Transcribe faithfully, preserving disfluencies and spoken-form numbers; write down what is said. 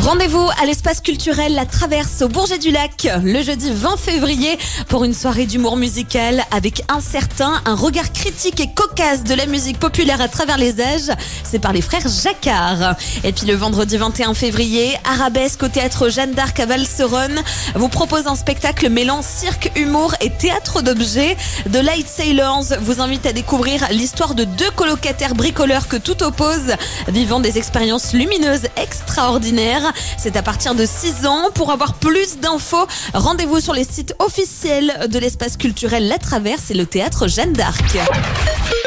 Rendez-vous à l'espace culturel La Traverse au Bourget-du-Lac le jeudi vingt février pour une soirée d'humour musical avec un certain, un regard critique et cocasse de la musique populaire à travers les âges. C'est par les frères Jacquard. Et puis le vendredi vingt et un février, Arabesque au théâtre Jeanne d'Arc à Valseronne vous propose un spectacle mêlant cirque, humour et théâtre d'objets. The Light Sailors vous invite à découvrir l'histoire de deux colocataires bricoleurs que tout oppose, vivant des expériences lumineuses extraordinaires. C'est à partir de six ans. Pour avoir plus d'infos, rendez-vous sur les sites officiels de l'espace culturel La Traverse et le théâtre Jeanne d'Arc.